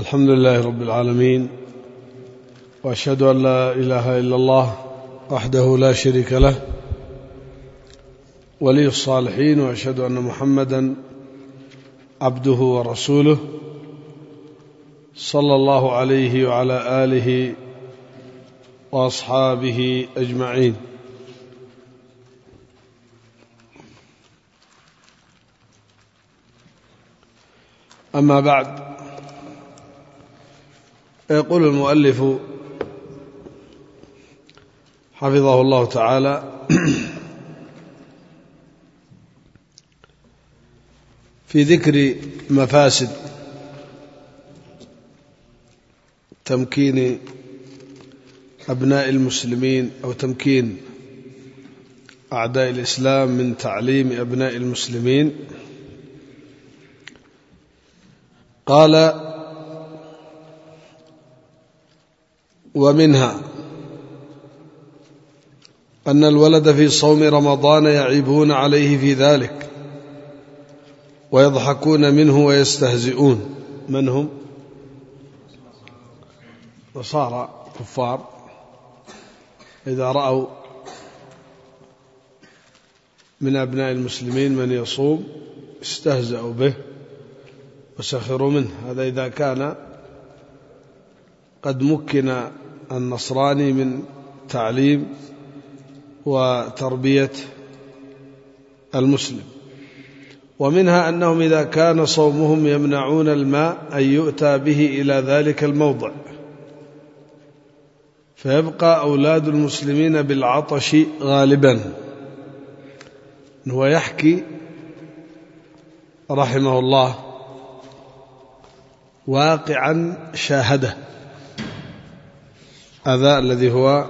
الحمد لله رب العالمين، وأشهد أن لا إله إلا الله وحده لا شريك له ولي الصالحين، وأشهد أن محمدا عبده ورسوله صلى الله عليه وعلى آله وأصحابه أجمعين. أما بعد، يقول المؤلف حفظه الله تعالى: في ذكر مفاسد تمكين أبناء المسلمين أو تمكين أعداء الإسلام من تعليم أبناء المسلمين، قال: ومنها أن الولد في صوم رمضان يعيبون عليه في ذلك ويضحكون منه ويستهزئون. من هم؟ نصارى كفار، إذا رأوا من أبناء المسلمين من يصوم استهزأوا به وسخروا منه. هذا إذا كان قد مكن النصراني من تعليم وتربية المسلم. ومنها أنهم إذا كان صومهم يمنعون الماء أن يؤتى به إلى ذلك الموضع، فيبقى أولاد المسلمين بالعطش غالبا. هو يحكي رحمه الله واقعا شاهده، هذا الذي هو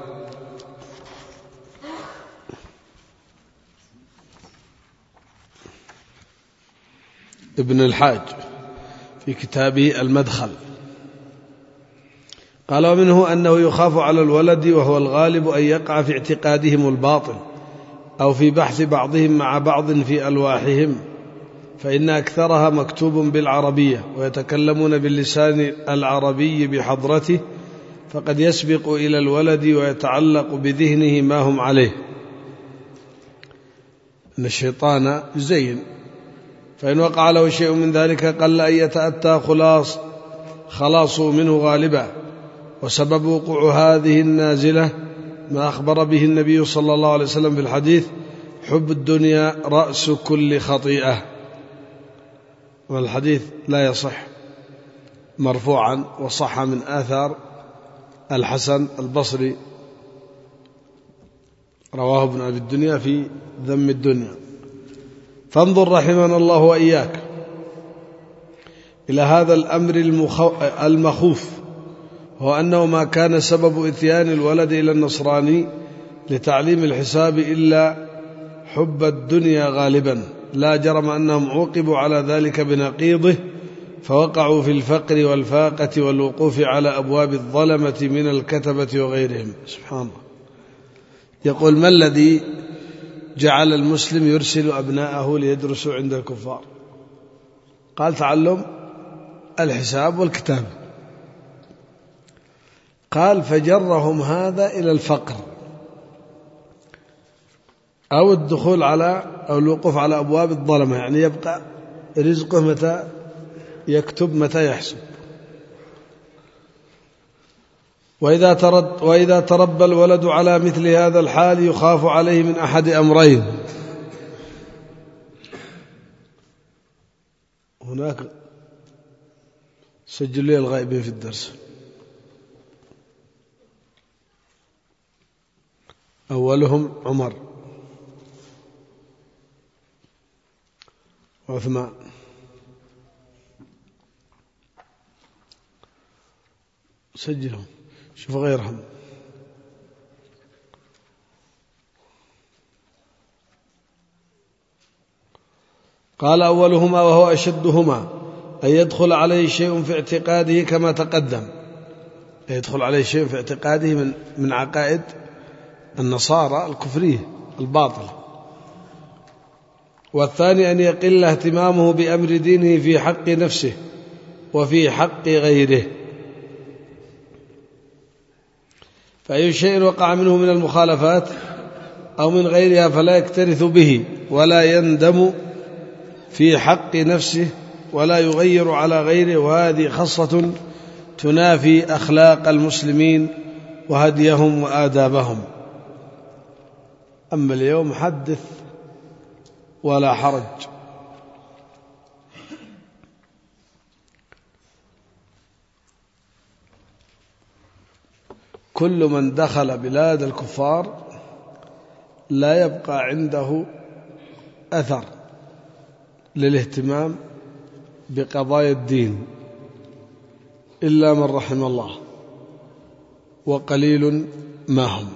ابن الحاج في كتابه المدخل. قال: ومنه أنه يخاف على الولد، وهو الغالب أن يقع في اعتقادهم الباطل أو في بحث بعضهم مع بعض في ألواحهم، فإن أكثرها مكتوب بالعربية ويتكلمون باللسان العربي بحضرته، فقد يسبق إلى الولد ويتعلق بذهنه ما هم عليه. إن الشيطان يزين، فإن وقع له شيء من ذلك قل أن يتأتى خلاصه منه غالبا. وسبب وقوع هذه النازلة ما أخبر به النبي صلى الله عليه وسلم في الحديث: حب الدنيا رأس كل خطيئة. والحديث لا يصح مرفوعا، وصح من آثار الحسن البصري رواه ابن أبي الدنيا في ذم الدنيا. فانظر رحمنا الله وإياك إلى هذا الأمر المخوف، هو أنه ما كان سبب إتيان الولد إلى النصراني لتعليم الحساب إلا حب الدنيا غالبا. لا جرم أنهم عوقبوا على ذلك بنقيضه، فوقعوا في الفقر والفاقة والوقوف على أبواب الظلمة من الكتبة وغيرهم. سبحان الله. يقول: ما الذي جعل المسلم يرسل أبناءه ليدرسوا عند الكفار؟ قال: تعلم الحساب والكتابة. قال: فجرهم هذا إلى الفقر أو الدخول أو الوقوف على أبواب الظلمة، يعني يبقى رزقه متى يكتب متى يحسب. وإذا تربى الولد على مثل هذا الحال يخاف عليه من أحد أمرين. هناك سجل لي الغائبين في الدرس. أولهم عمر وعثمان. سجلهم، شوف غيرهم. قال: أولهما وهو أشدهما أن يدخل عليه شيء في اعتقاده كما تقدم. يدخل عليه شيء في اعتقاده من عقائد النصارى الكفرية الباطل. والثاني أن يقل اهتمامه بأمر دينه في حق نفسه وفي حق غيره. فأي شيء وقع منه من المخالفات أو من غيرها فلا يكترث به ولا يندم في حق نفسه ولا يغير على غيره، وهذه خاصة تنافي أخلاق المسلمين وهديهم وآدابهم. أما اليوم حدث ولا حرج. كل من دخل بلاد الكفار لا يبقى عنده أثر للاهتمام بقضايا الدين إلا من رحم الله، وقليل ما هم.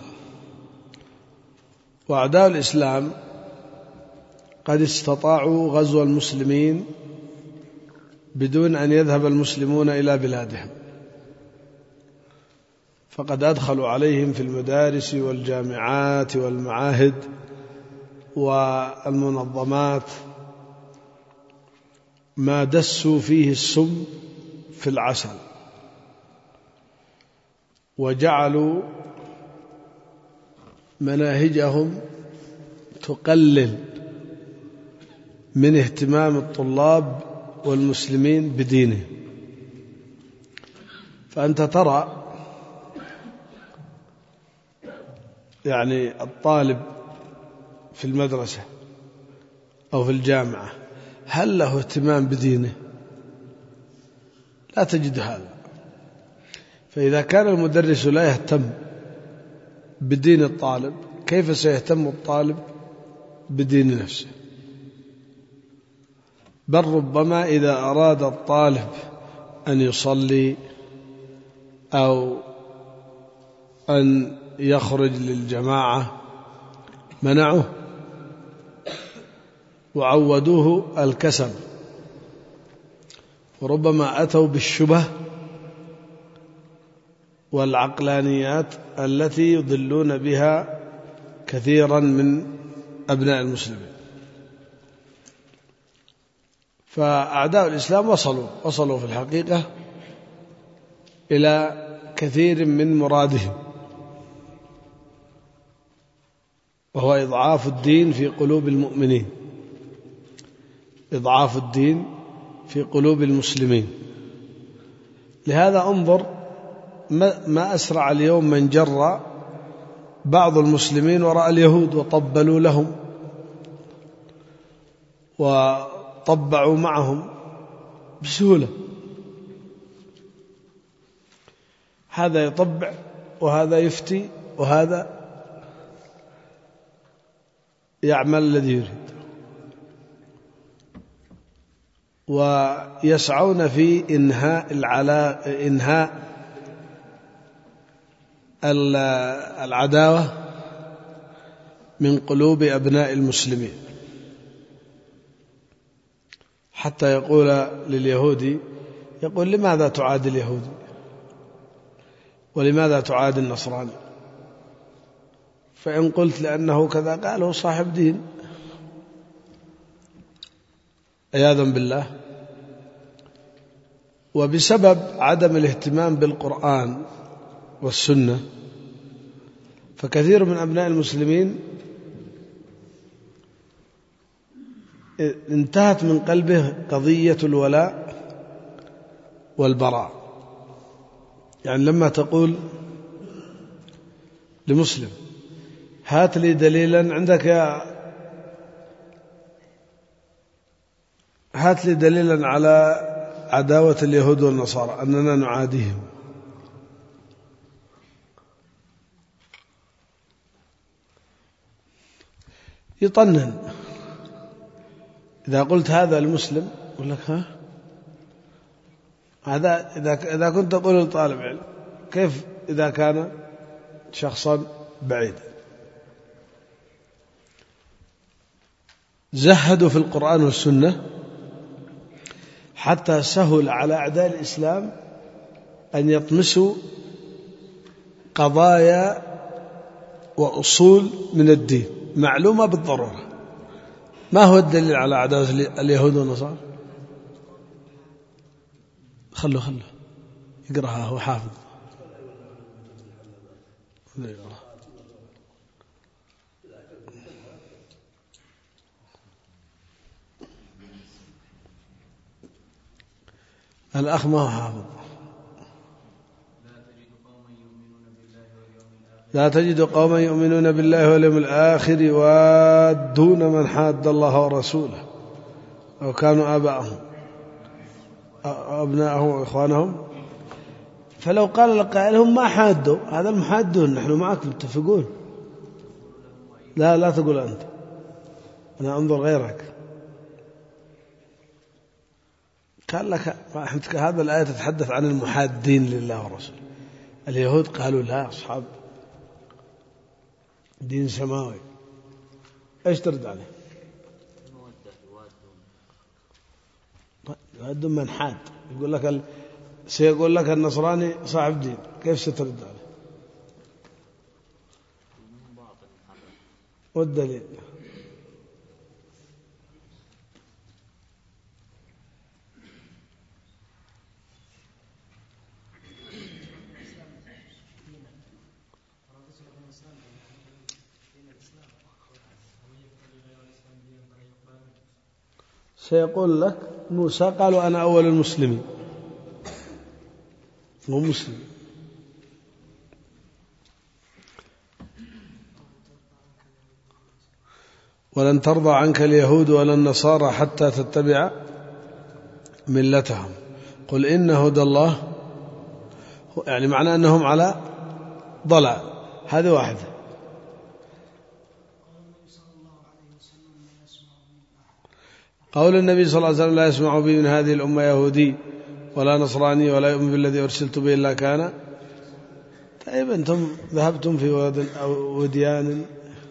وأعداء الإسلام قد استطاعوا غزو المسلمين بدون أن يذهب المسلمون إلى بلادهم، فقد أدخلوا عليهم في المدارس والجامعات والمعاهد والمنظمات ما دسوا فيه السم في العسل، وجعلوا مناهجهم تقلل من اهتمام الطلاب والمسلمين بدينهم. فأنت ترى يعني الطالب في المدرسة أو في الجامعة هل له اهتمام بدينه؟ لا تجد هذا. فإذا كان المدرس لا يهتم بدين الطالب كيف سيهتم الطالب بدين نفسه؟ بل ربما إذا أراد الطالب أن يصلي أو أن يخرج للجماعة منعوه وعودوه الكسل، وربما أتوا بالشبه والعقلانيات التي يضلون بها كثيرا من أبناء المسلمين. فأعداء الإسلام وصلوا في الحقيقة إلى كثير من مرادهم، وهو إضعاف الدين في قلوب المؤمنين، إضعاف الدين في قلوب المسلمين. لهذا انظر ما أسرع اليوم من جر بعض المسلمين وراء اليهود وطبلوا لهم وطبعوا معهم بسهولة. هذا يطبع وهذا يفتي وهذا يعمل الذي يريد، ويسعون في إنهاء العداوة من قلوب أبناء المسلمين، حتى يقول لليهودي يقول لماذا تعادي اليهودي ولماذا تعادي النصراني؟ فإن قلت لأنه كذا قال هو صاحب دين، عياذا بالله. وبسبب عدم الاهتمام بالقرآن والسنة فكثير من أبناء المسلمين انتهت من قلبه قضية الولاء والبراء. يعني لما تقول لمسلم هات لي دليلا عندك هات لي دليلا على عداوة اليهود والنصارى أننا نعاديهم، يطنن. إذا قلت هذا المسلم يقول لك ها هذا إذا كنت تقول لطالب علم كيف إذا كان شخصا بعيدا؟ زهدوا في القرآن والسنة حتى سهل على أعداء الإسلام أن يطمسوا قضايا وأصول من الدين معلومة بالضرورة. ما هو الدليل على عداوة اليهود والنصارى؟ خله يقرأها، هو حافظ. الأخ ما هو حافظ. لا تجد قوما يؤمنون بالله واليوم الآخر يوادون من حاد الله ورسوله أو كانوا آباءهم أو أبناءهم وإخوانهم. فلو قال القائل هم ما حادوا، هذا المحادون، نحن معكم متفقون. لا تقول أنت، أنا أنظر غيرك. قال لك هذا الآية تتحدث عن المحادين لله ورسوله. اليهود قالوا لا، أصحاب دين سماوي. ايش ترد عليه؟ يوادون من حاد. يقول لك سيقول لك النصراني صاحب دين، كيف سترد عليه؟ والدليل سيقول لك موسى قالوا أنا أول المسلمين، هو مسلم. ولن ترضى عنك اليهود ولا النصارى حتى تتبع ملتهم قل إن هدى الله، يعني معنى أنهم على ضلال. هذه واحدة. قول النبي صلى الله عليه وسلم لا يسمع بي من هذه الأمة يهودي ولا نصراني ولا يؤمن بالذي أرسلت به إلا كان. طيب أنتم ذهبتم في واد أو وديان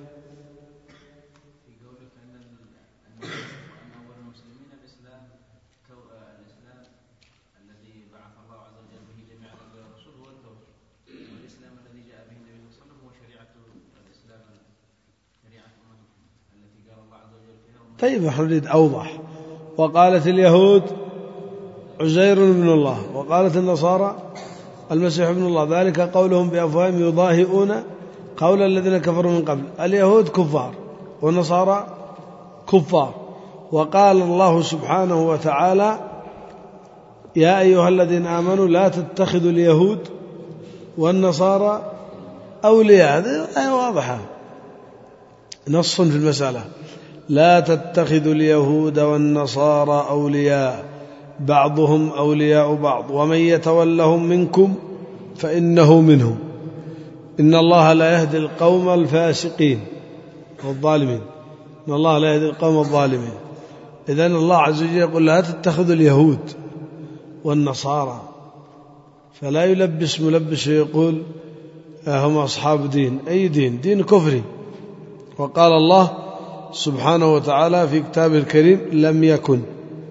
طيب نحن نريد أوضح. وقالت اليهود عزير بن الله، وقالت النصارى المسيح ابن الله، ذلك قولهم بأفواههم يضاهئون قول الذين كفروا من قبل. اليهود كفار والنصارى كفار. وقال الله سبحانه وتعالى يا أيها الذين آمنوا لا تتخذوا اليهود والنصارى أولياء. هذه آية واضحة، نص في المسألة. لا تتخذوا اليهود والنصارى أولياء بعضهم أولياء بعض ومن يتولهم منكم فإنه منهم إن الله لا يهدي القوم الفاسقين والظالمين. إن الله لا يهدي القوم الظالمين. إذن الله عز وجل يقول لا تتخذوا اليهود والنصارى، فلا يلبس ملبس ويقول هم أصحاب دين. أي دين؟ دين كفري. وقال الله سبحانه وتعالى في كتابه الكريم لم يكن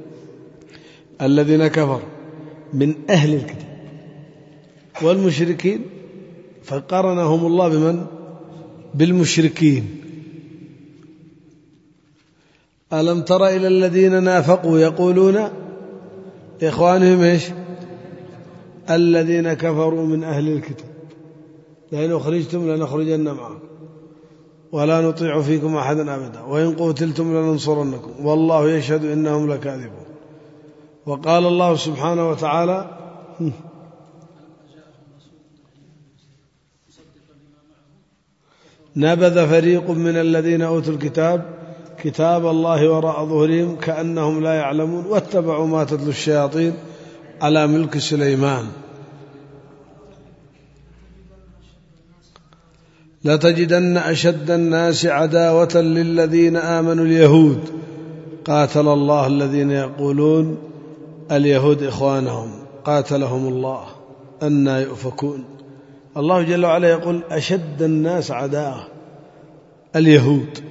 الذين كفروا من أهل الكتاب والمشركين، فقارنهم الله بمن؟ بالمشركين. ألم تر إلى الذين نافقوا يقولون إخوانهم إيش؟ الذين كفروا من أهل الكتاب لئن أخرجتم لنخرجن معكم ولا نطيع فيكم أحدا أبدا وإن قتلتم لننصرنكم والله يشهد إنهم لكاذبون. وقال الله سبحانه وتعالى نبذ فريق من الذين أوتوا الكتاب كتاب الله وراء ظهورهم كأنهم لا يعلمون واتبعوا ما تتلو الشياطين على ملك سليمان. لتجدن أشد الناس عداوة للذين آمنوا اليهود قاتل الله الذين يقولون اليهود إخوانهم قاتلهم الله أنى يؤفكون. الله جل وعلا يقول أشد الناس عداوة اليهود،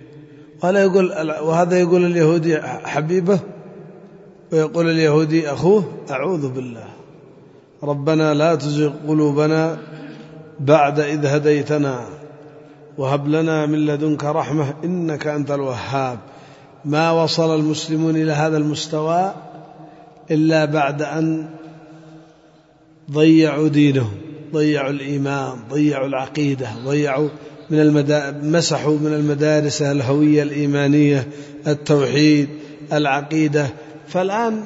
وهذا يقول اليهودي حبيبه ويقول اليهودي أخوه. أعوذ بالله. ربنا لا تزغ قلوبنا بعد إذ هديتنا وهب لنا من لدنك رحمة إنك أنت الوهاب. ما وصل المسلمون إلى هذا المستوى إلا بعد أن ضيعوا دينهم، ضيعوا الإيمان، ضيعوا العقيدة، ضيعوا مسحوا من المدارس الهوية الإيمانية، التوحيد، العقيدة. فالآن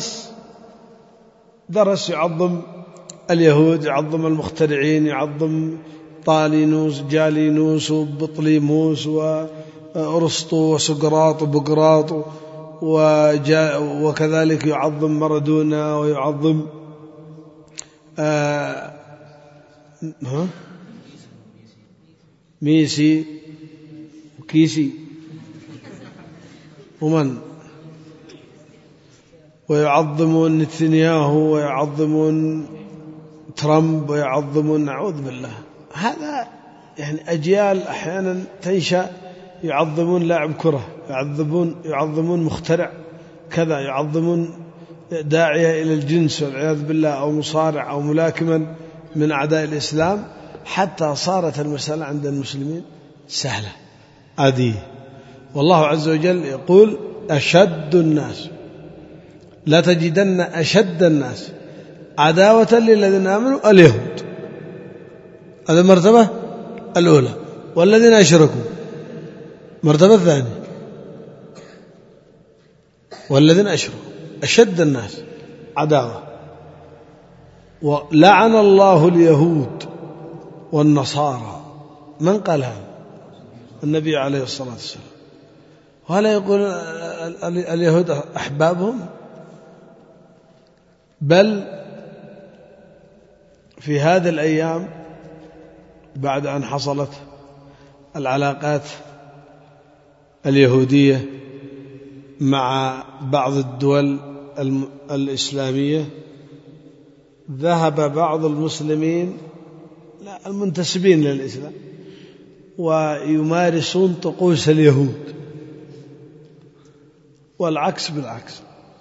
درس يعظم اليهود، يعظم المخترعين، يعظم طالينوس جالينوس وبطليموس وأرسطو وسقراط وبقراط، وكذلك يعظم مارادونا ويعظم ميسي وكيسي ومن، ويعظمون نتنياهو ويعظمون ترامب ويعظمون، نعوذ بالله. هذا يعني أجيال أحيانا تنشأ يعظمون لاعب كرة، يعظمون مخترع كذا، يعظمون داعية إلى الجنس والعياذ بالله، أو مصارع أو ملاكما من أعداء الإسلام، حتى صارت المسألة عند المسلمين سهلة عادية. والله عز وجل يقول أشد الناس، لا تجدن أشد الناس عداوة للذين آمنوا اليهود، هذا المرتبة الأولى، والذين أشركوا مرتبة الثانية، والذين أشركوا أشد الناس عداوة. ولعن الله اليهود والنصارى. من قال هذا؟ النبي عليه الصلاة والسلام. وهلا يقول اليهود أحبابهم؟ بل في هذه الأيام بعد أن حصلت العلاقات اليهودية مع بعض الدول الإسلامية، ذهب بعض المسلمين المنتسبين للإسلام ويمارسون طقوس اليهود، والعكس بالعكس،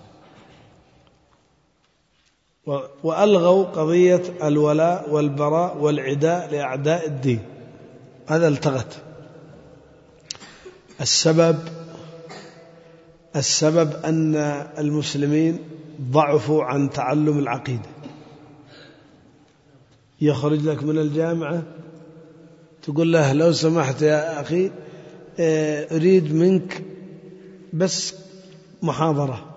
وألغوا قضية الولاء والبراء والعداء لأعداء الدين. هذا التغت. السبب أن المسلمين ضعفوا عن تعلم العقيدة. يخرج لك من الجامعة تقول له لو سمحت يا أخي أريد منك بس محاضرة،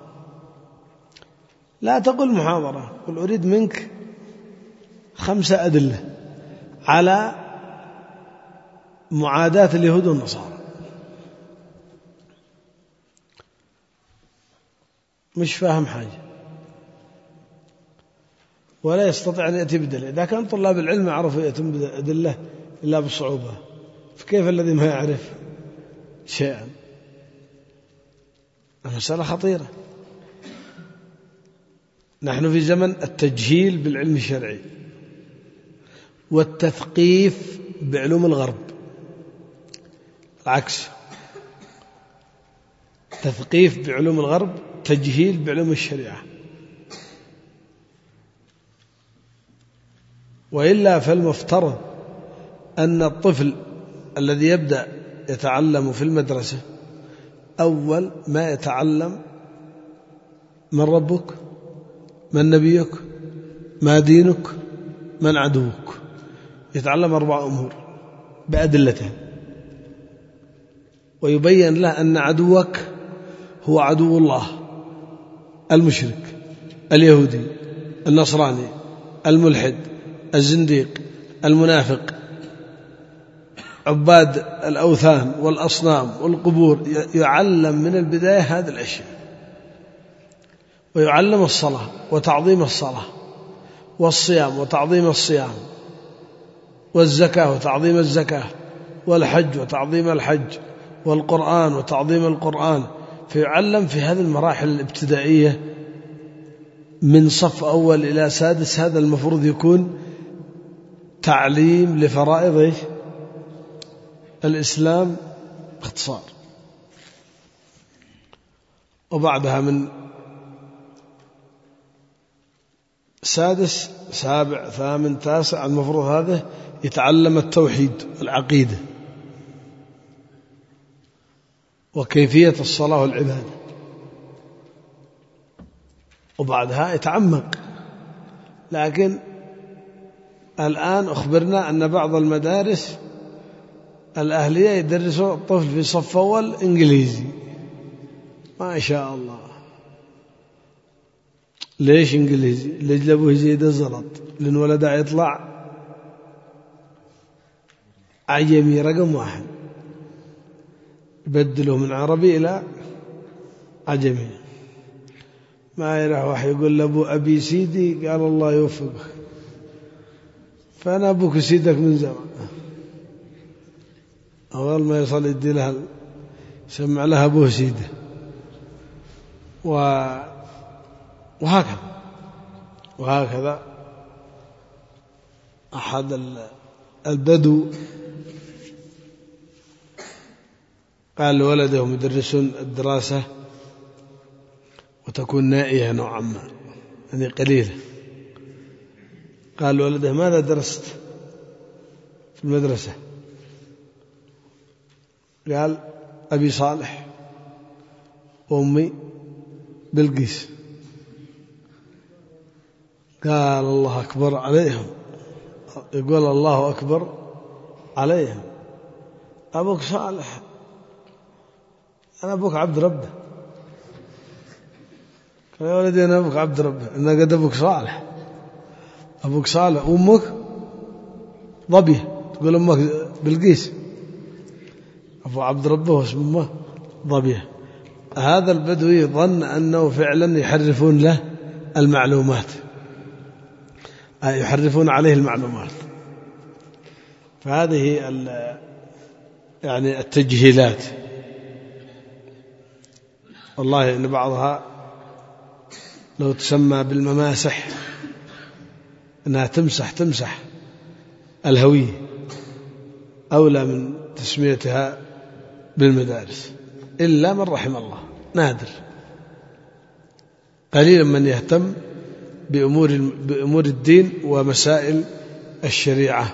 لا تقل محاضرة، قل أريد منك 5 أدلة على معاداة اليهود والنصارى. مش فاهم حاجة ولا يستطيع أن يأتي بدلة. إذا كان طلاب العلم يعرفوا يأتون بدلة إلا بصعوبة، فكيف الذي ما يعرف شيئا؟ المسألة خطيرة. نحن في زمن التجهيل بالعلم الشرعي والتثقيف بعلوم الغرب، العكس، تثقيف بعلوم الغرب، تجهيل بعلوم الشريعة. وإلا فالمفترض أن الطفل الذي يبدأ يتعلم في المدرسة أول ما يتعلم من ربك، من نبيك، ما دينك، من عدوك. يتعلم 4 أمور بأدلتها، ويبين له أن عدوك هو عدو الله، المشرك، اليهودي، النصراني، الملحد، الزنديق، المنافق، عباد الأوثان والأصنام والقبور. يعلم من البداية هذه الأشياء، ويعلم الصلاة وتعظيم الصلاة، والصيام وتعظيم الصيام، والزكاة وتعظيم الزكاة، والحج وتعظيم الحج، والقرآن وتعظيم القرآن. فيعلم في هذه المراحل الابتدائية من صف أول إلى سادس. هذا المفروض يكون تعليم لفرائض الإسلام باختصار. وبعدها من سادس، سابع، ثامن، تاسع المفروض هذا يتعلم التوحيد والعقيدة وكيفية الصلاة والعبادة. وبعدها يتعمق، لكن الآن أخبرنا أن بعض المدارس الأهلية يدرسوا الطفل في صف أول إنجليزي، ما شاء الله. ليش إنجليزي؟ ليش أبوه يزيد الزلط؟ لأن ولده يطلع عجمي رقم واحد، يبدله من عربي إلى عجمي. ما يروح واحد يقول لأبو أبي سيدي، قال الله يوفقك، فأنا أبوك سيدك من زمان. أول ما يصل يدي لها سمع لها أبوه سيده. وهكذا أحد البدو قال لولدهم يدرسون الدراسة وتكون نائية نوعا ما، يعني قليلة. قال لولده ماذا درست في المدرسة؟ قال أبي صالح وأمي بلقيس. قال الله أكبر عليهم، يقول الله أكبر عليهم. أبوك صالح؟ أنا أبوك عبد ربه. قال يا ولدي أنا أبوك عبد ربه، أنا قد أبوك صالح. أبوك صالح وأمك ضبيه، تقول أمك بلقيس. أبو عبد ربه واسم أمه ضبيه. هذا البدوي ظن أنه فعلا يحرفون له المعلومات، يحرفون عليه المعلومات. فهذه يعني التجهيلات، والله إن بعضها لو تسمى بالمماسح، أنها تمسح الهوية، أولى من تسميتها بالمدارس، إلا من رحم الله، نادر، قليلا من يهتم بأمور الدين ومسائل الشريعة.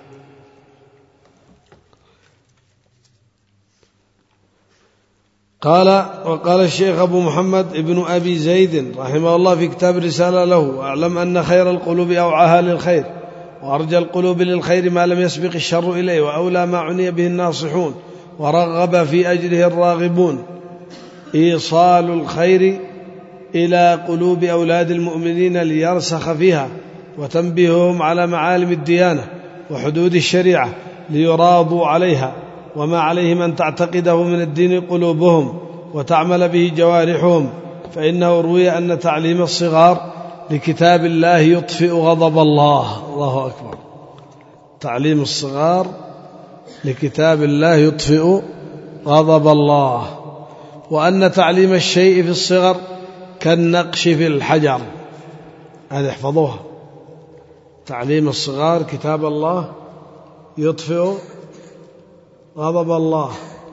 وقال الشيخ أبو محمد ابن أبي زيد رحمه الله في كتاب رسالة له: أعلم أن خير القلوب أوعاها للخير، وأرجى القلوب للخير ما لم يسبق الشر إليه، وأولى ما عني به الناصحون، ورغب في أجره الراغبون، إيصال الخير إلى قلوب أولاد المؤمنين ليرسخ فيها، وتنبيههم على معالم الديانة وحدود الشريعة ليراضوا عليها، وما عليهم أن تعتقده من الدين قلوبهم وتعمل به جوارحهم. فإنه روي أن تعليم الصغار لكتاب الله يطفئ غضب الله. الله أكبر. تعليم الصغار لكتاب الله يطفئ غضب الله. وأن تعليم الشيء في الصغر كالنقش في الحجر. هذه احفظوها. تعليم الصغار كتاب الله يطفئ غضب الله.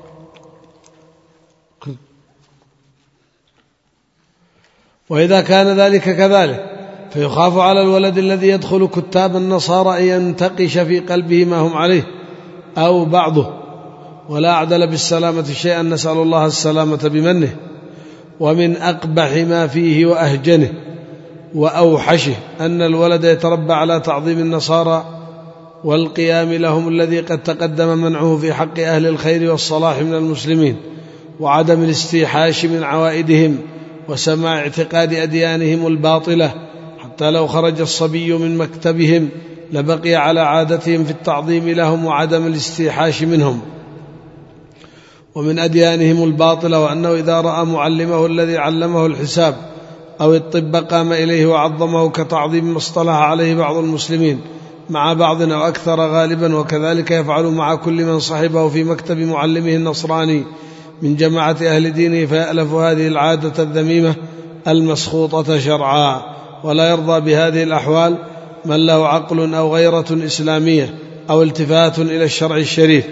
وإذا كان ذلك كذلك فيخاف على الولد الذي يدخل كتاب النصارى أن ينتقش في قلبه ما هم عليه أو بعضه، ولا أعدل بالسلامة شيئا، نسأل الله السلامة بمنه. ومن أقبح ما فيه وأهجنه وأوحشه أن الولد يتربى على تعظيم النصارى والقيام لهم الذي قد تقدم منعه في حق أهل الخير والصلاح من المسلمين، وعدم الاستيحاش من عوائدهم وسماع اعتقاد أديانهم الباطلة، حتى لو خرج الصبي من مكتبهم لبقي على عادتهم في التعظيم لهم وعدم الاستيحاش منهم ومن أديانهم الباطلة. وأنه إذا رأى معلمه الذي علمه الحساب أو الطب قام إليه وعظمه كتعظيم ما اصطلح عليه بعض المسلمين مع بعض أو أكثر غالبا، وكذلك يفعل مع كل من صحبه في مكتب معلمه النصراني من جماعة أهل دينه، فيألف هذه العادة الذميمة المسخوطة شرعا. ولا يرضى بهذه الأحوال من له عقل أو غيرة إسلامية أو التفات إلى الشرع الشريف.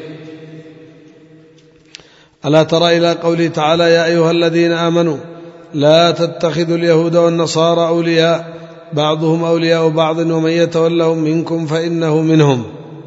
ألا ترى إلى قوله تعالى: يا أيها الذين آمنوا لا تتخذوا اليهود والنصارى أولياء بعضهم أولياء بعض ومن يتولهم منكم فإنه منهم.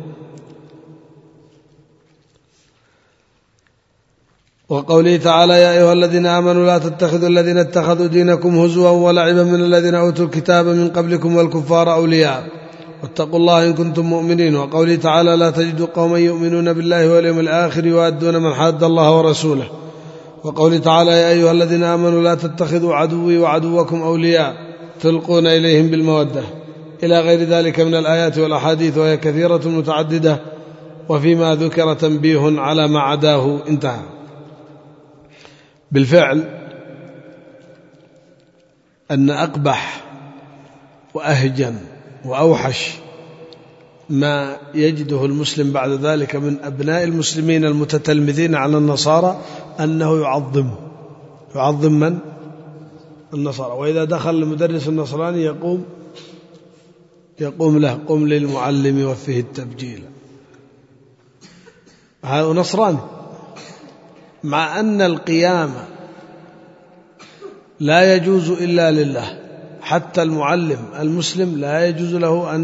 وقوله تعالى: يا أيها الذين آمنوا لا تتخذوا الذين اتخذوا دينكم هزوا ولعبا من الذين أوتوا الكتاب من قبلكم والكفار أولياء واتقوا الله إن كنتم مؤمنين، وقوله تعالى لا تجد قوما يؤمنون بالله واليوم الآخر يوادون من حاد الله ورسوله، وقوله تعالى يا أيها الذين آمنوا لا تتخذوا عدوي وعدوكم أولياء تلقون إليهم بالمودة، إلى غير ذلك من الآيات والأحاديث، وهي كثيرة متعددة، وفيما ذكر تنبيه على ما عداه. انتهى. بالفعل أن أقبح وأهجن وأوحش ما يجده المسلم بعد ذلك من أبناء المسلمين المتتلمذين على النصارى أنه يعظم من؟ النصارى. وإذا دخل المدرس النصراني يقوم له قم للمعلم وفيه التبجيل، هذا نصراني، مع أن القيام لا يجوز إلا لله. حتى المعلم المسلم لا يجوز له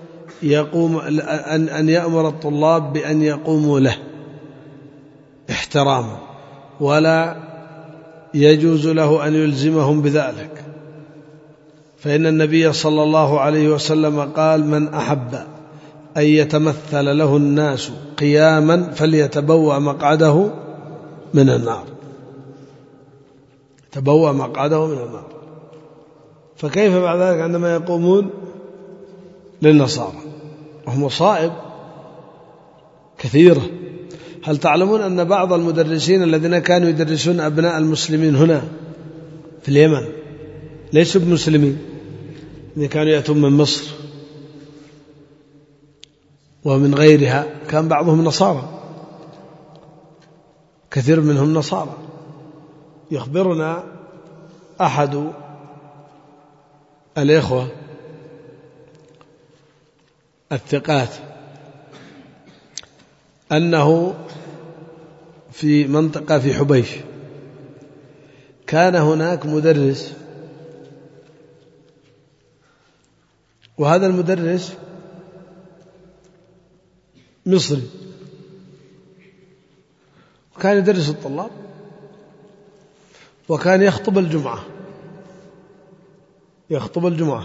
أن يأمر الطلاب بأن يقوموا له احتراما، ولا يجوز له أن يلزمهم بذلك، فإن النبي صلى الله عليه وسلم قال من أحب أن يتمثل له الناس قياما فليتبوأ مقعده من النار. تبوأ مقعده من النار. فكيف بعد ذلك عندما يقومون للنصارى؟ وهم مصائب كثيرة. هل تعلمون أن بعض المدرسين الذين كانوا يدرسون أبناء المسلمين هنا في اليمن ليسوا بمسلمين، كانوا يأتون من مصر ومن غيرها، كان بعضهم نصارى، كثير منهم نصارى. يخبرنا أحد الإخوة الثقات أنه في منطقة في حبيش كان هناك مدرس، وهذا المدرس مصري، وكان يدرس الطلاب، وكان يخطب الجمعة.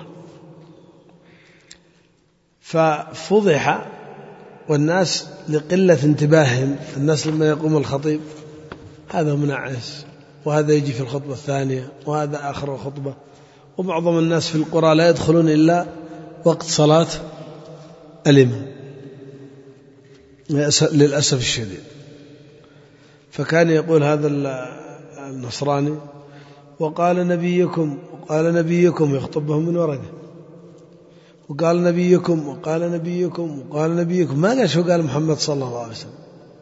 ففضح، والناس لقلة انتباههم، الناس لما يقوم الخطيب هذا منعس، وهذا يجي في الخطبة الثانية، وهذا آخر الخطبة، ومعظم الناس في القرى لا يدخلون إلا وقت صلاة الإمام للأسف الشديد. فكان يقول هذا النصراني وقال نبيكم يخطبهم من ورقة، وقال نبيكم، ما قال شو قال محمد صلى الله عليه وسلم.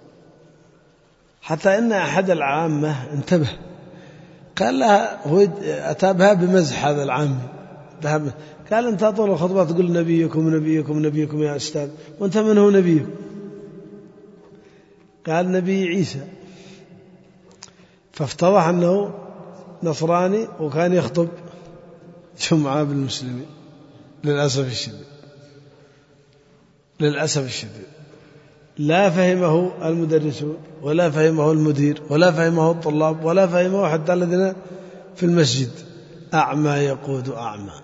حتى إن أحد العامة انتبه، قال لها، هو أتى بها بمزح هذا العام، قال أنت طول الخطبة تقول نبيكم يا أستاذ، وأنت من هو نبيكم؟ قال نبي عيسى. فافتضح أنه نصراني وكان يخطب جمعة بالمسلمين، للأسف الشديد. لا فهمه المدرسون، ولا فهمه المدير، ولا فهمه الطلاب، ولا فهمه حتى الذين في المسجد. أعمى يقود أعمى.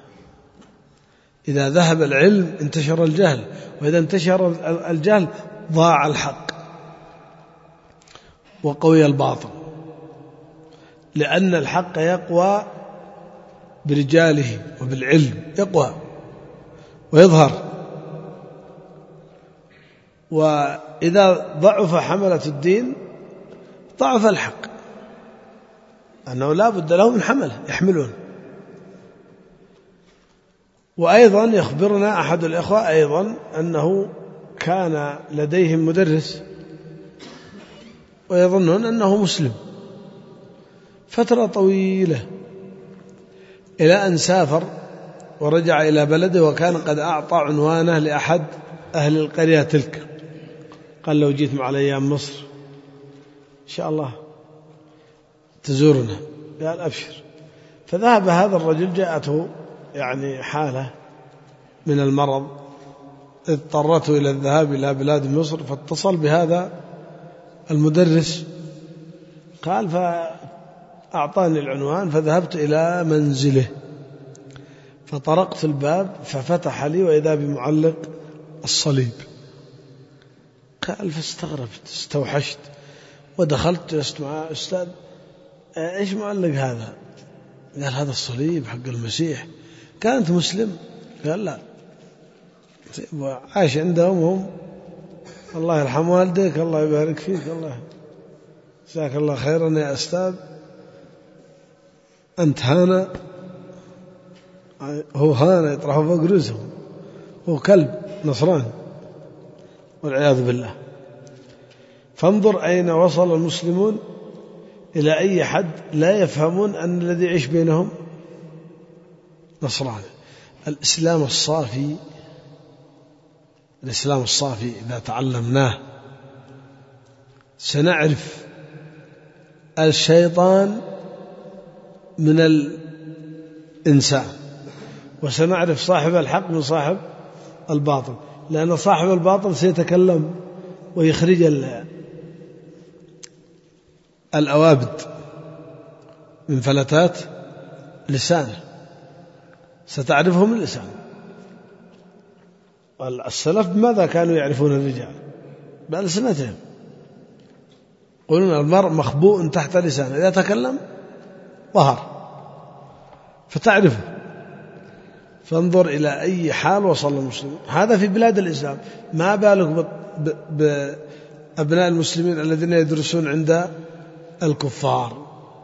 إذا ذهب العلم انتشر الجهل، وإذا انتشر الجهل ضاع الحق وقوي الباطل، لأن الحق يقوى برجاله وبالعلم، يقوى ويظهر. وإذا ضعف حملة الدين ضعف الحق، أنه لا بد لهم من حمله يحملون. وأيضا يخبرنا أحد الإخوة أيضا أنه كان لديهم مدرس ويظنون أنه مسلم فترة طويلة، إلى أن سافر ورجع إلى بلده، وكان قد أعطى عنوانه لأحد أهل القرية تلك، قال لو جيت مع أيام مصر إن شاء الله تزورنا، قال أبشر. فذهب هذا الرجل، جاءته حالة من المرض اضطرته إلى الذهاب إلى بلاد مصر، فاتصل بهذا المدرس، قال فأعطاني العنوان، فذهبت إلى منزله، فطرقت الباب ففتح لي وإذا بمعلق الصليب. قال فاستغربت استوحشت ودخلت جلست معه: أستاذ إيش معلق هذا؟ قال: هذا الصليب حق المسيح. كانت مسلم؟ قال: لا. عاش عندهم هم، الله يرحم والديك، الله يبارك فيك، الله جزاك الله خيرا يا أستاذ، أنت هانا، هو هانا يطرحوا فوق رؤوسهم، هو كلب نصراني والعياذ بالله. فانظر أين وصل المسلمون، إلى أي حد لا يفهمون أن الذي يعيش بينهم نصراني. الإسلام الصافي إذا تعلمناه سنعرف الشيطان من الإنسان، وسنعرف صاحب الحق من صاحب الباطل، لأن صاحب الباطل سيتكلم ويخرج الأوابد من فلتات لسانه، ستعرفهم اللسان. السلف ماذا كانوا يعرفون الرجال؟ بألسنتهم، يقولون المرء مخبوء تحت لسانه، إذا تكلم ظهر فتعرفه. فانظر إلى أي حال وصل المسلمون، هذا في بلاد الإسلام، ما بالك بأبناء المسلمين الذين يدرسون عند الكفار،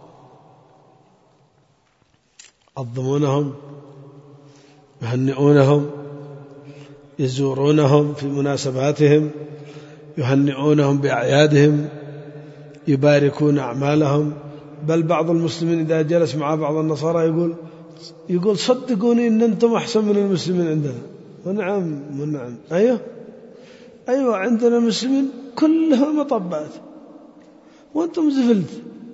يعظمونهم، يهنئونهم، يزورونهم في مناسباتهم، يهنئونهم بأعيادهم، يباركون أعمالهم. بل بعض المسلمين إذا جلس مع بعض النصارى يقول صدقوني إن أنتم أحسن من المسلمين عندنا. ونعم أيوة عندنا المسلمين كلهم مطبات وأنتم زفلت.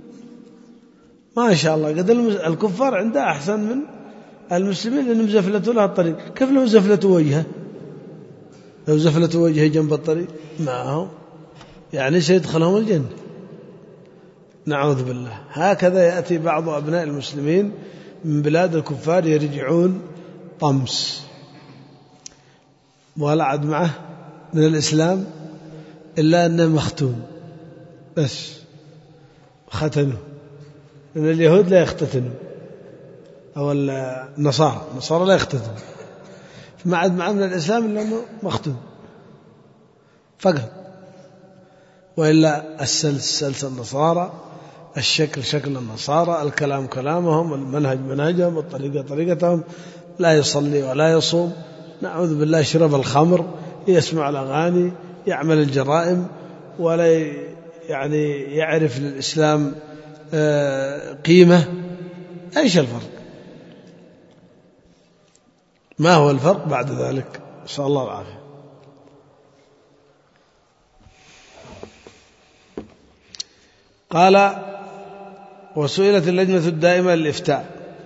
ما شاء الله، قد الكفار عندها أحسن من المسلمين لأنهم زفلتوا لها الطريق. كيف لو زفلتوا وجهه؟ لو زفلتوا وجهه جنب الطريق معهم يعني سيدخلهم الجنة، نعوذ بالله. هكذا يأتي بعض أبناء المسلمين من بلاد الكفار يرجعون طمس، ولا عد معه من الإسلام إلا أنه مختون بس، ختنوا، لأن اليهود لا يختتنوا أو النصارى لا يختتنوا، فما عد معه من الإسلام إلا أنه مختون فقط. وإلا السلس النصارى، الشكل شكل النصارى، الكلام كلامهم، المنهج منهجهم، الطريقة طريقتهم، لا يصلي ولا يصوم، نعوذ بالله، يشرب الخمر، يسمع الأغاني، يعمل الجرائم، ولا يعني يعرف للإسلام قيمة. إيش الفرق؟ ما هو الفرق بعد ذلك؟ نسأل الله العافية. قال: وسئلت اللجنة الدائمة للإفتاء: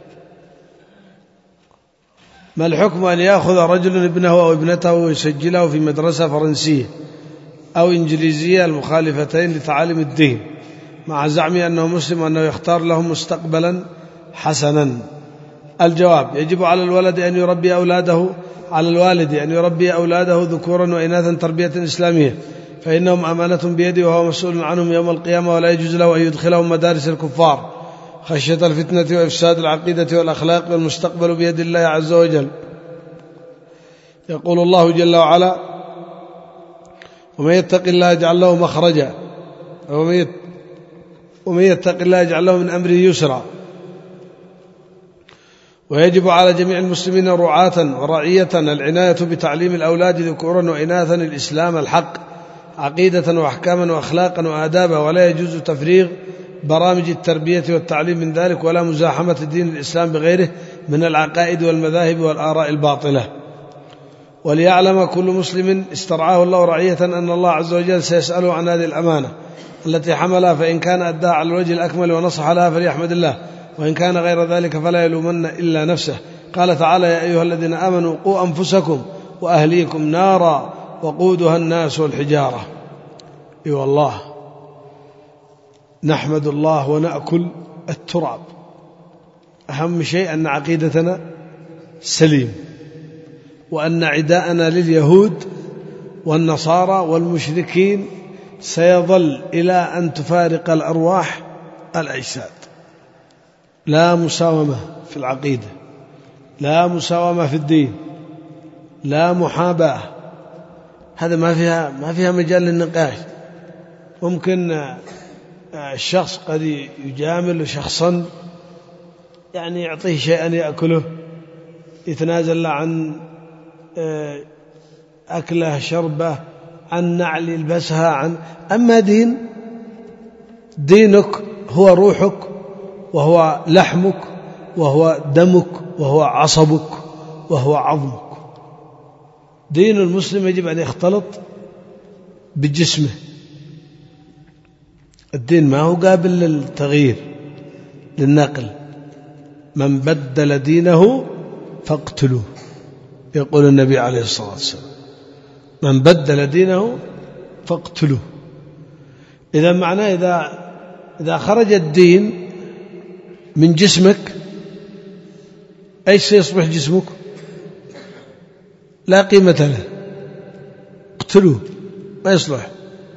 ما الحكم أن يأخذ رجل ابنه أو ابنته ويسجله في مدرسة فرنسية أو إنجليزية المخالفتين لتعاليم الدين مع زعمه أنه مسلم وأنه يختار لهم مستقبلا حسنا؟ الجواب: يجب على الوالد أن يربي أولاده ذكورا وإناثا تربية إسلامية، فإنهم أمانة بيده وهو مسؤول عنهم يوم القيامة، ولا يجوز له أن يدخلهم مدارس الكفار خشية الفتنة وإفساد العقيدة والأخلاق، والمستقبل بيد الله عز وجل. يقول الله جل وعلا: ومن يتق الله يجعل له مخرجا ومن يتق الله يجعل له من أمره يسرا. ويجب على جميع المسلمين رعاة ورعية العناية بتعليم الأولاد ذكورا وإناثا الإسلام الحق عقيدة وأحكاما وأخلاقا وآدابا، ولا يجوز تفريغ برامج التربية والتعليم من ذلك، ولا مزاحمة الدين الإسلام بغيره من العقائد والمذاهب والآراء الباطلة. وليعلم كل مسلم استرعاه الله رعية أن الله عز وجل سيسأله عن هذه الأمانة التي حملها، فإن كان أداها على الوجه الأكمل ونصح لها فليحمد الله، وإن كان غير ذلك فلا يلومن إلا نفسه. قال تعالى: يا أيها الذين آمنوا قوا أنفسكم وأهليكم نارا وقودها الناس والحجارة. إي والله، نحمد الله ونأكل التراب. أهم شيء أن عقيدتنا سليم، وأن عداءنا لليهود والنصارى والمشركين سيظل إلى أن تفارق الأرواح الأجساد. لا مساومة في العقيدة، لا مساومة في الدين، لا محاباة. هذا ما فيها مجال للنقاش. ممكن الشخص قد يجامل شخصا، يعني يعطيه شيئا يأكله، يتنازل له عن أكله شربه، عن نعل يلبسها، أما دينك هو روحك وهو لحمك وهو دمك وهو عصبك وهو عظمك. دين المسلم يجب أن يختلط بجسمه. الدين ما هو قابل للتغيير للنقل. من بدل دينه فاقتلوه، يقول النبي عليه الصلاة والسلام، من بدل دينه فاقتلوه. إذا معناه إذا خرج الدين من جسمك أي سيصبح جسمك؟ لا قيمة له، اقتلوه، ما يصلح.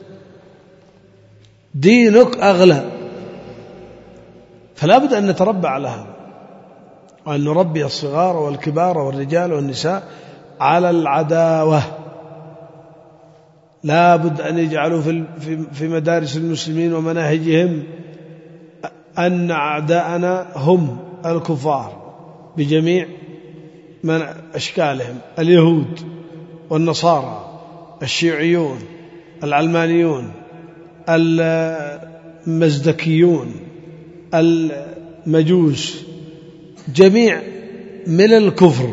دينك أغلى، فلا بد أن نتربى على هذا، وأن نربي الصغار والكبار والرجال والنساء على العداوة. لا بد أن يجعلوا في مدارس المسلمين ومناهجهم أن أعداءنا هم الكفار بجميع أشكالهم، اليهود والنصارى، الشيوعيون، العلمانيون، المزدكيون، المجوس، جميع من الكفر.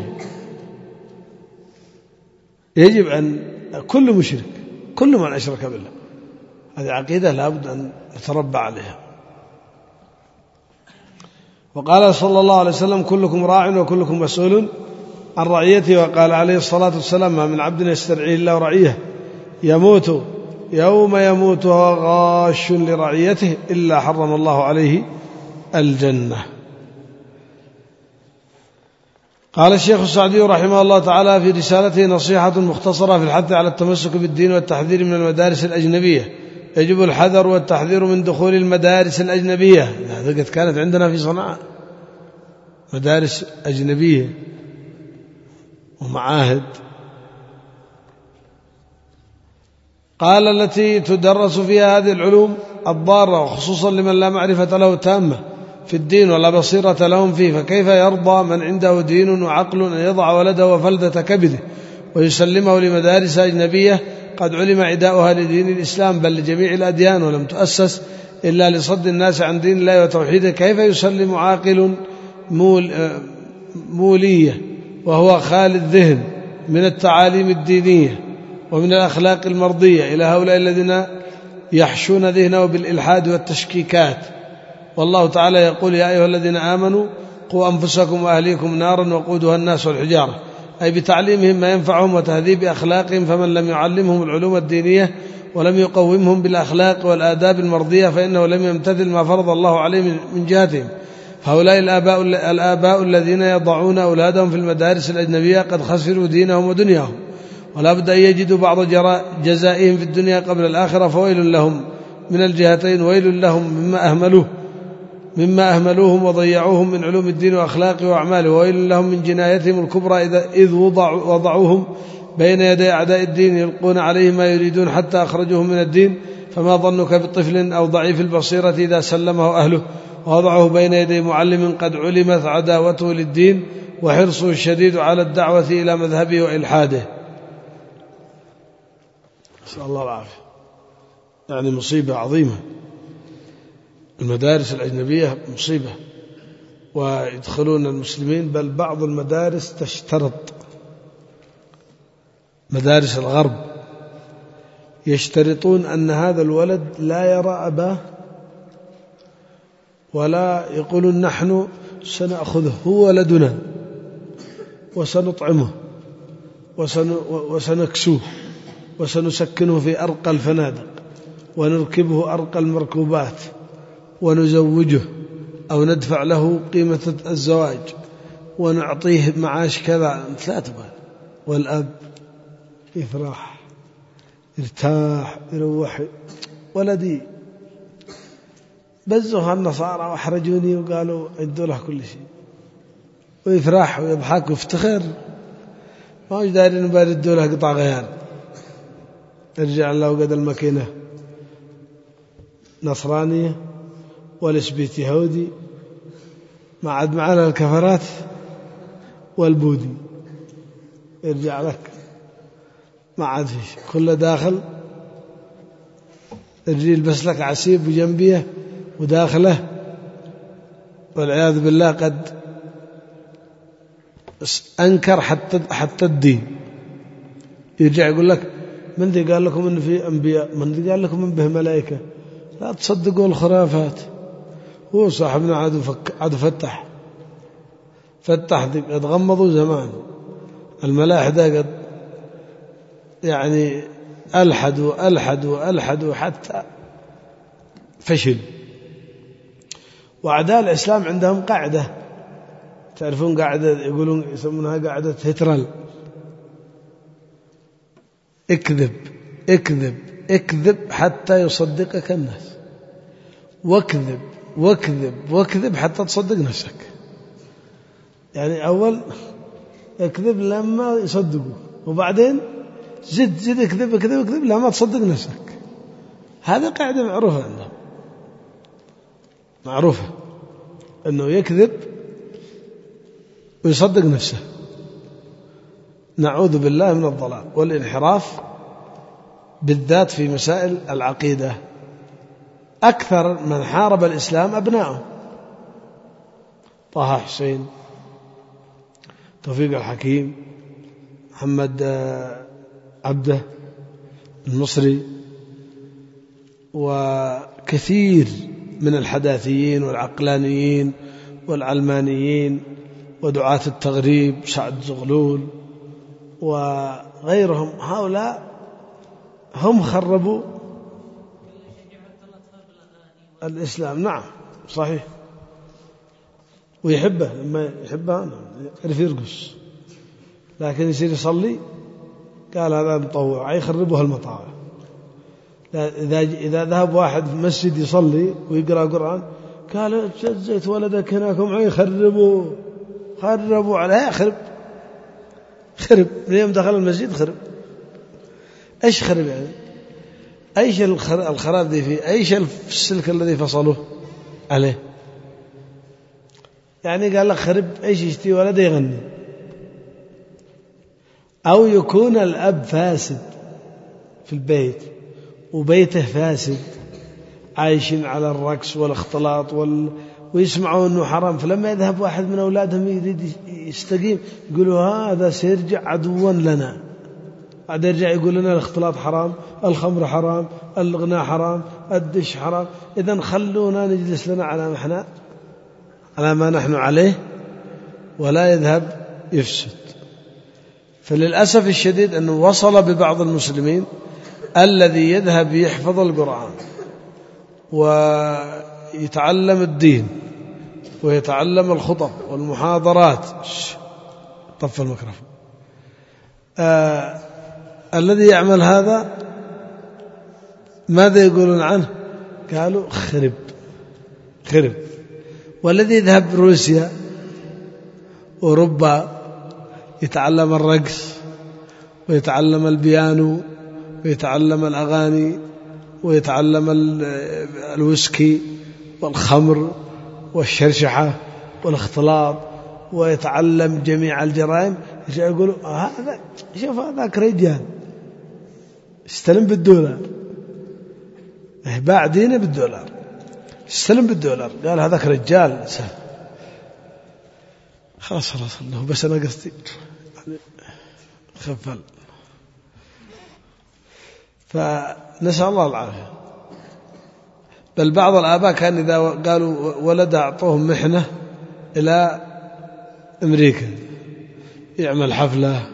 يجب أن كل مشرك، كل من أشرك بالله، هذه عقيدة لا بد أن نتربى عليها. وقال صلى الله عليه وسلم: كلكم راع وكلكم مسؤول عن رعيته. وقال عليه الصلاة والسلام: ما من عبد يسترعيه الله رعيه يموت يوم يموت وهو غاش لرعيته إلا حرم الله عليه الجنة. قال الشيخ السعدي رحمه الله تعالى في رسالته نصيحة مختصرة في الحث على التمسك بالدين والتحذير من المدارس الأجنبية. يجب الحذر والتحذير من دخول المدارس الأجنبية. هذا قد كانت عندنا في صنعاء مدارس أجنبية ومعاهد. قال: التي تدرس فيها هذه العلوم الضارة، وخصوصا لمن لا معرفة له تامة في الدين ولا بصيرة لهم فيه، فكيف يرضى من عنده دين وعقل أن يضع ولده وفلذة كبده ويسلمه لمدارس أجنبية قد علم عداؤها لدين الإسلام بل لجميع الأديان، ولم تؤسس إلا لصد الناس عن دين الله وتوحيده؟ كيف يسلم عاقل مولية وهو خالي الذهن من التعاليم الدينية ومن الأخلاق المرضية إلى هؤلاء الذين يحشون ذهنه بالإلحاد والتشكيكات؟ والله تعالى يقول: يا أيها الذين آمنوا قوا أنفسكم وأهليكم نارا وقودها الناس والحجارة، أي بتعليمهم ما ينفعهم وتهذيب أخلاقهم. فمن لم يعلمهم العلوم الدينية ولم يقومهم بالأخلاق والآداب المرضية فإنه لم يمتثل ما فرض الله عليه من جهتهم. فهؤلاء الآباء الذين يضعون أولادهم في المدارس الأجنبية قد خسروا دينهم ودنياهم، ولا بد أن يجدوا بعض جزائهم في الدنيا قبل الآخرة. فويل لهم من الجهتين، ويل لهم مما أهملوهم وضيعوهم من علوم الدين وأخلاقه وأعماله، وويل لهم من جنايتهم الكبرى إذ وضعوهم بين يدي أعداء الدين يلقون عليهم ما يريدون حتى أخرجوهم من الدين. فما ظنك بطفل أو ضعيف البصيرة إذا سلمه أهله ووضعه بين يدي معلم قد علمت عداوته للدين وحرصه الشديد على الدعوة إلى مذهبه وإلحاده؟ نسأل الله العافية. يعني مصيبة عظيمة، المدارس الأجنبية مصيبة، ويدخلون المسلمين، بل بعض المدارس تشترط، مدارس الغرب يشترطون أن هذا الولد لا يرى أباه، ولا يقولون نحن سنأخذه، هو ولدنا وسنطعمه وسنكسوه وسنسكنه في أرقى الفنادق ونركبه أرقى المركوبات ونزوجه أو ندفع له قيمة الزواج ونعطيه معاش كذا، لا تبغى. والأب يفرح يرتاح يروح. ولدي بزوها النصارى وأحرجوني وقالوا ادوا له كل شيء، ويفرح ويضحك ويفتخر، ما هوش دارين يبردوا له قطع غيار. يرجع له قد الماكينة نصرانية والسبيت يهودي، ما عاد معنا الكفرات والبودي، يرجع لك ما عاد فيش، كله داخل يجي يلبس لك عسيب وجنبيه وداخله، والعياذ بالله قد أنكر حتى الدين. يرجع يقول لك من ذي قال لكم إن في أنبياء، من ذي قال لكم إن به ملائكة، لا تصدقوا الخرافات. هو صاحبنا عاد فتح قد غمضوا زمان. الملاحدة قد يعني ألحدوا حتى فشل. وأعداء الإسلام عندهم قاعدة، تعرفون قاعدة يقولون يسمونها قاعدة هترل: اكذب اكذب اكذب حتى يصدقك الناس، واكذب واكذب واكذب حتى تصدق نفسك. يعني أول اكذب لما يصدقوا، وبعدين زد اكذب اكذب اكذب لما تصدق نفسك. هذا قاعدة معروفة عندهم، معروفة أنه يكذب ويصدق نفسه. نعوذ بالله من الضلال والانحراف، بالذات في مسائل العقيدة. أكثر من حارب الإسلام أبناؤه: طه حسين، توفيق الحكيم، محمد عبده المصري، وكثير من الحداثيين والعقلانيين والعلمانيين ودعاة التغريب، سعد زغلول وغيرهم. هؤلاء هم خربوا الإسلام. نعم صحيح، ويحبه لما يحبه يعرف يرقص، لكن يصير يصلي قال هذا مطوع، يخربه المطاوع. إذا ذهب واحد في مسجد يصلي ويقرأ قرآن قال جزيت ولدك هناكم يخربوا عليه، خرب من يوم دخل المسجد خرب. ايش خرب يعني؟ ايش الخراب ذي فيه؟ ايش السلك الذي فصلوه عليه؟ يعني قال لك خرب، ايش يشتي ولده يغني؟ او يكون الاب فاسد في البيت وبيته فاسد، عايشين على الرقص والاختلاط ويسمعوا أنه حرام، فلما يذهب واحد من أولادهم يريد يستقيم يقولوا هذا سيرجع عدوا لنا، بعد يرجع يقول لنا الاختلاط حرام، الخمر حرام، الغناء حرام، الدش حرام. إذن خلونا نجلس لنا على ما نحن عليه، ولا يذهب يفسد. فللأسف الشديد أنه وصل ببعض المسلمين الذي يذهب يحفظ القرآن ويتعلم الدين ويتعلم الخطب والمحاضرات، طفى الميكروفون، الذي يعمل هذا ماذا يقولون عنه؟ قالوا خرب. والذي يذهب روسيا أوروبا يتعلم الرقص ويتعلم البيانو ويتعلم الأغاني ويتعلم الويسكي والخمر والشرشحة والاختلاط ويتعلم جميع الجرائم، يقولوا هذا شوف هذاك رجال استلم بالدولار، باع دينه بالدولار، استلم بالدولار، قال هذاك رجال سهل. خلاص الله، بس أنا قصدي خفل. فنسأل الله العافية. بل بعض الآباء كان إذا قالوا ولد أعطوهم محنة إلى أمريكا يعمل حفلة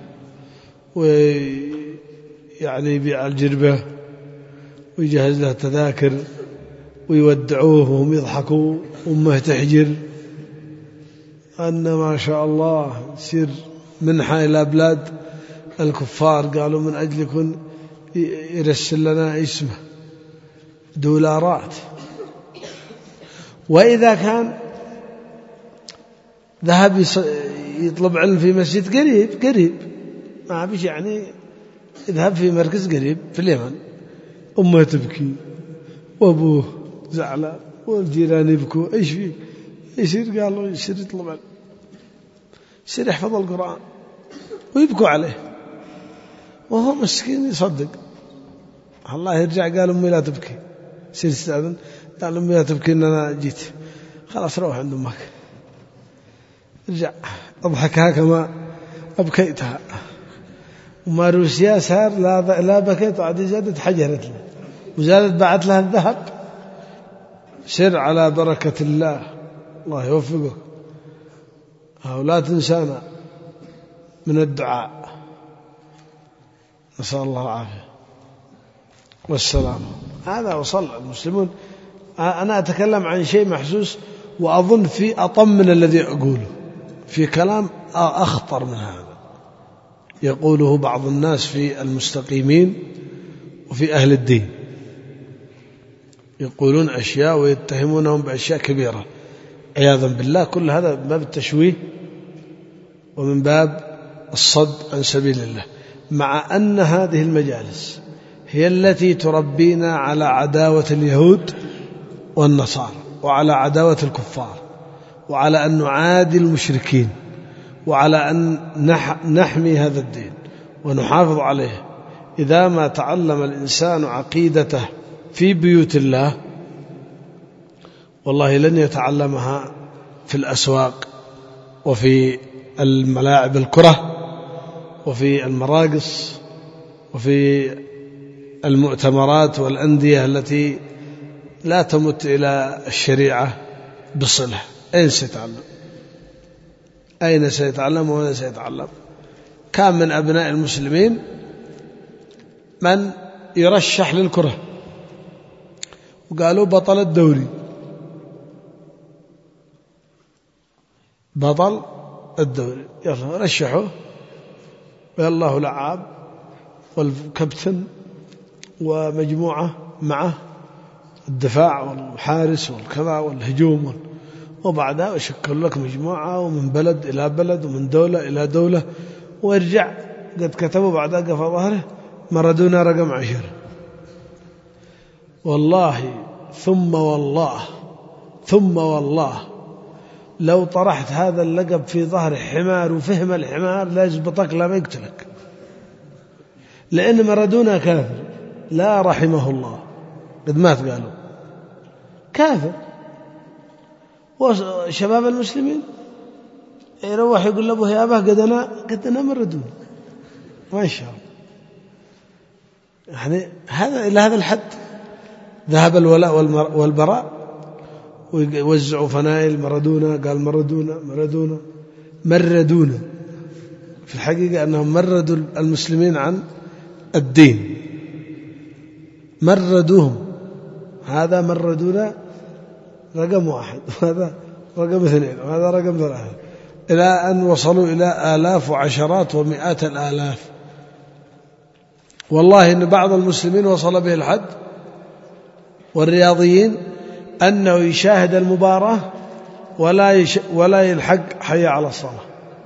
ويعني يبيع الجربة ويجهز له تذاكر ويودعوه وهم يضحكوا وأمه تحجر، أن ما شاء الله يصير منحة إلى بلاد الكفار، قالوا من أجلكم يرسل لنا اسمه دولارات. وإذا كان ذهب يطلب علم في مسجد قريب ما بيش يعني يذهب في مركز قريب في اليمن، أمه تبكي وأبوه زعلان والجيران يبكوا، إيش فيه؟ يصير قالوا يصير يطلب علم، يصير يحفظ القرآن ويبكوا عليه وهو مسكين يصدق. الله يرجع قال أمي لا تبكي، يصير يستأذن قال أمي لا تبكي إن أنا جيت، خلاص روح عند أمك، رجع أضحكها كما أبكيتها. وما روسيا صار لا بكيت عاد زادت حجرت له وزادت بعت لها الذهب. سر على بركة الله، الله يوفقك. لا تنسانا من الدعاء، نسأل الله العافية والسلام. هذا وصل المسلمون. أنا أتكلم عن شيء محسوس، وأظن في أطم من الذي أقوله، في كلام أخطر من هذا يقوله بعض الناس في المستقيمين وفي أهل الدين، يقولون أشياء ويتهمونهم بأشياء كبيرة عياذا بالله. كل هذا من باب التشويه ومن باب الصد عن سبيل الله، مع أن هذه المجالس هي التي تربينا على عداوة اليهود والنصارى، وعلى عداوة الكفار، وعلى أن نعادي المشركين، وعلى أن نحمي هذا الدين ونحافظ عليه. إذا ما تعلم الإنسان عقيدته في بيوت الله والله لن يتعلمها في الأسواق وفي الملاعب الكرة وفي المراقص وفي المؤتمرات والأندية التي لا تمت إلى الشريعة بصلة. أين سيتعلم؟ أين سيتعلم وأين سيتعلم؟ كان من أبناء المسلمين من يرشح للكرة وقالوا بطل الدوري، بطل الدوري، يلا رشحوه والله لعاب والكابتن ومجموعة معه الدفاع والحارس والكذا والهجوم، وبعدها يشكل لك مجموعة ومن بلد إلى بلد ومن دولة إلى دولة، ويرجع قد كتبوا بعدها قفا ظهره مارادونا رقم 10. والله ثم والله لو طرحت هذا اللقب في ظهر حمار وفهم الحمار لا يزبطك لا ما يقتلك، لأن مارادونا كافر لا رحمه الله، قد مات قالوا كافر. وشباب المسلمين يروح يقول لأبوه يا أباه قد أنا مارادونا ما شاء الله. يعني هذا إلى هذا الحد ذهب الولاء والبراء، ويوزعوا فنائل مارادونا، قال مردونا في الحقيقة أنهم مردوا المسلمين عن الدين، مردوهم. هذا مردونا رقم 1 وهذا رقم 2 وهذا رقم 3، إلى أن وصلوا إلى آلاف وعشرات ومئات الآلاف. والله إن بعض المسلمين وصل به الحد والرياضيين أنه يشاهد المباراة ولا يلحق حي على الصلاة،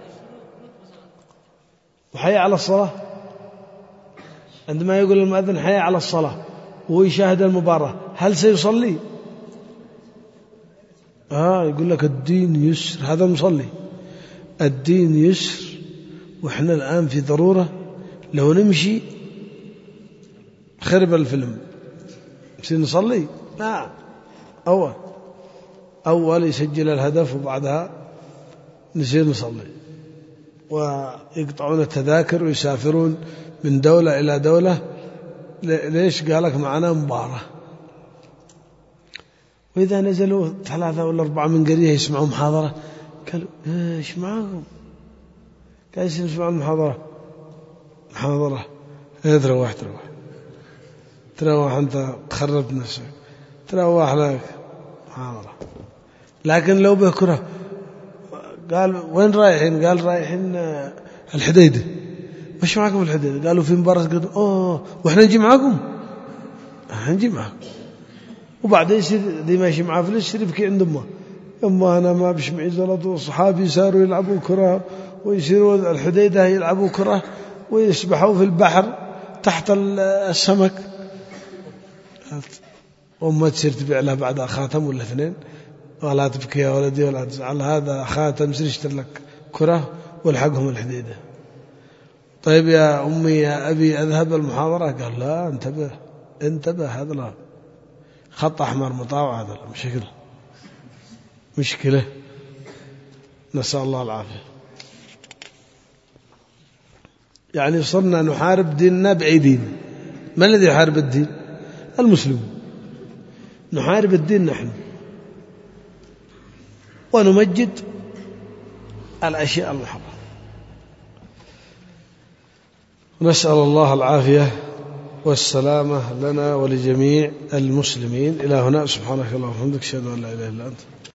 وحي على الصلاة عندما يقول المؤذن حي على الصلاة وهو يشاهد المباراة هل سيصلي؟ يقول لك الدين يسر، هذا مصلي. الدين يسر، وإحنا الآن في ضرورة لو نمشي خرب الفيلم، نصير نصلي؟ لا، أول يسجل الهدف وبعدها نصير نصلي، ويقطعون التذاكر ويسافرون من دولة إلى دولة. ليش؟ قالك معنا مباراة. وإذا نزلوا 3 ولا 4 من قرية يسمعوا محاضرة، قالوا إيش معهم؟ قال يسمعوا محاضرة تروح أنت تخربت نفسك، تروح لك محاضرة. لكن لو بكرة قال وين رايحين؟ قال رايحين الحديدة. وش معكم الحديدة؟ قالوا في مباراة. قالوا أوه وإحنا نجي معكم؟ نجي معكم. وبعدين يصير دي ماشي معاه فلوس يصير يبكي عند أمه، أما أنا ما بش معي زلط، وصحابي صاروا يلعبوا كرة ويصيروا الحديدة يلعبوا كرة ويسبحوا في البحر تحت السمك. أمه تصير تبيع لها بعدها خاتم ولا اثنين، ولا تبكي يا ولدي ولا تزعل، هذا خاتم سير اشتري لك كرة والحقهم الحديدة. طيب يا أمي يا أبي أذهب المحاضرة؟ قال لا انتبه انتبه، هذا لا خط أحمر مطاوع، هذا لا مشكلة. نسأل الله العافية. يعني صرنا نحارب ديننا بعيدين. ما الذي يحارب الدين؟ المسلمون. نحارب الدين نحن ونمجد الأشياء المحرمة. نسأل الله العافية والسلامة لنا ولجميع المسلمين. إلى هنا سبحانك اللهم وبحمدك أشهد أن لا إله إلا أنت.